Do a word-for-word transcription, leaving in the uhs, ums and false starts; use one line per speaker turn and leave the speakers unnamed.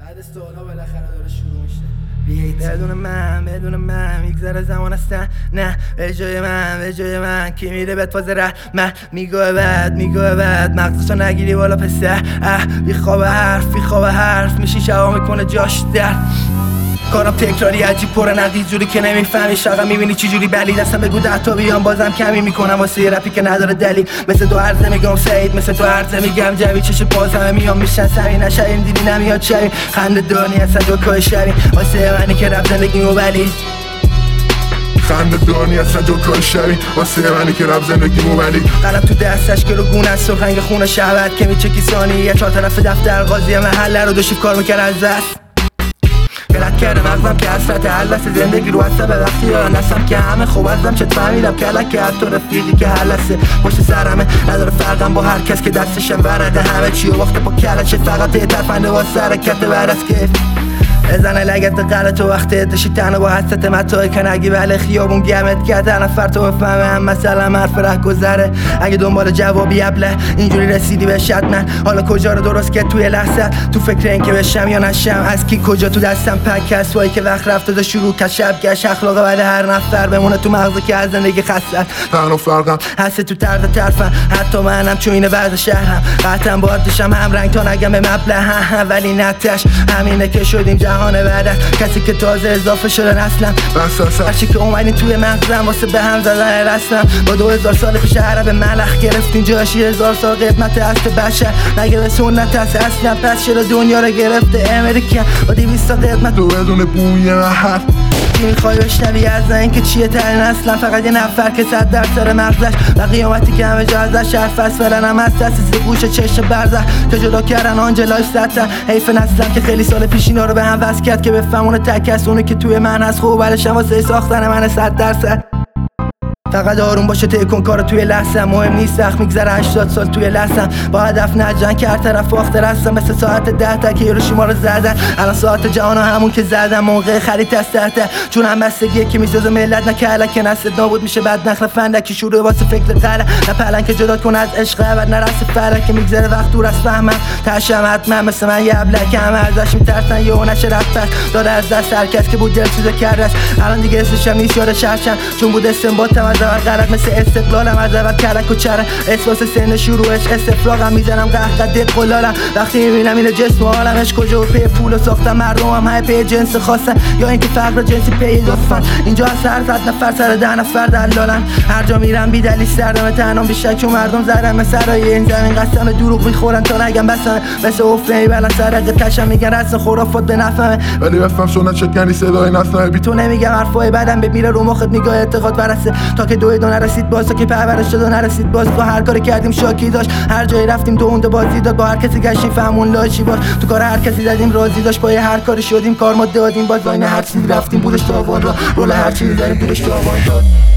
بعد سالها بالاخره داره شروع میشه. بیایید بدون من بدون من میگذره زمان هستن نه به جای من به جای من کی میره بهت فاز ره من میگوه بد میگوه بد مغزشو نگیری بالا پسر اه بی خواب حرف بی خواب حرف میشی شبا میکنه جاش در کارم تکراری عجیب پره نقیز جوری که نمیفهمی شاقا میبینی چی جوری بلید اصلا بگو ده تا بیام بازم کمی میکنم واسه یه رپی که نداره دلیل مثل تو عرضه میگم سعید مثل تو عرضه میگم جوی چش بازم میام میشن سری نشریم دیدی نمیاد شریم خنده دانی اصلا جوکای شریم واسه منی که رب زندگیمو بلید
خنده دانی اصلا جوکای شبی واسه منی که رب زندگیمو ولی
قلم تو دستش که رو گونه است و رنگ خونه شهوت که میچکی ثانی یه چهار طرف دفتر قاضی محله رو دو شیف کار میکرد از دست غلط کرده مغزم که حسرت حلسه زندگی رو حسه به وقتی یا نسم که همه خوب ازم چت فهمیدم کلک که حتی رفیقی که حلسه پشت سرمه نداره فرقم با هر کس که دستشم ورده همه چی و وقت با کلچه فقط بهتر فنده واسه حرکت بعد از که ازنه لگت غلط و وقت اتشی تنها با حسط متای کنگی ولی خیابون گمت کرد نفر تو بفهمه هم مثلا حرف ره گذره اگه دنبال جوابی ابله اینجوری رسیدی به شدمن حالا کجا رو درست که توی لحظه تو فکر این که بشم یا نشم از کی کجا تو دستم پک کسوایی که وقت رفته دا شروع که شب گشت اخلاق بعد هر نفر بمونه تو مغزه که از زندگی خسته
تنها فرقم
هست تو طرز طرفم حتی منم چون اینه وضع شهرم قطعا باید داشم هم رنگ تا نگم به مبلغ ولی نتش همینه که شدیم جهان بعد کسی که تازه اضافه شده نسلم هرچی که اومدین توی مغزم واسه به هم زدن رسلم با دو هزار سال پیش عرب ملخ گرفتین جاشی هزار سال قدمت هست بشر نگه به سنت هست اصلا پس چرا دنیا رو گرفته امریکا با دیویست تا قدمت
تو بدون بوی محل
چی میخوای بشنوی از این که چیه ترین اصلا فقط یه نفر که صد در سر مغزش و قیامتی که همه جا ازش حرف از فعلا هم هست دست زیر گوش چشم برزخ که جدا کردن آنجلایف ستن حیف نسلم که خیلی سال پیش اینا رو به هم وصل کرد که بفهمونه تک از اونه که توی من هست خوب بلشم واسه ساختن من صد درصد فقط آروم باشه طی کن کارو توی لحظه مهم نیست سخت میگذره هشتاد سال توی لحظم با هدف نجنگ که هر طرف آخته رستم مثل ساعت ده تا که هیروشیما رو زدن الان ساعت جهان همون که زدن موقع خرید از تحته چون هم بستگیه که میسازه ملت نکهلک که نسلت نابود میشه بعد نخل فندکی شروع واسه فکر قلق نه پلنگ که جدا کن از عشق و نرسه فلک که میگذره وقت دور از فهمم تشم حتما مثل من یه ابلک همه ازش میترسن یهو نشه رفت داره از دست هر کس که بود دلسوزه کردش الان دیگه اسمشم نیست یاد شرشم چون بود استنباطم از اول غلط مثل استقلالم از اول کلک و چرم احساس سن شروعش استفراغم میزنم قهقه دق قلالم وقتی میبینم این جسم و عالمش کجا و پی پول و ساختم مردمم های پی جنس خواستن یا اینکه فقر جنسی پی لطفن اینجا از هر صد نفر سر ده نفر دلالن هر جا میرم بی دلیل سردم تنام بیشک و مردم زدن مثل سرای این زمین قسم دروغ میخورن تا نگم بسن مثل افته میبرن سرقه تشم میگن رسن خرافات به نفهمه
ولی بفهم سنت شکنی صدای نسنه بی
تو نمیگم حرفای بعدم بمیره رو مخت نگاه اعتقاد برسه تا که دوی دو نرسید باز تا که پرورش شد و نرسید باز با هر کاری کردیم شاکی داشت هر جایی رفتیم دو اونده بازی داد با هر کسی گشتیم فهمون لاشی باش تو کار هر کسی زدیم راضی داشت با هر کاری شدیم کار ما دادیم باز واین هر چیزی رفتیم بودش تاوان را رول هر چیزی داریم بودش تاوان داد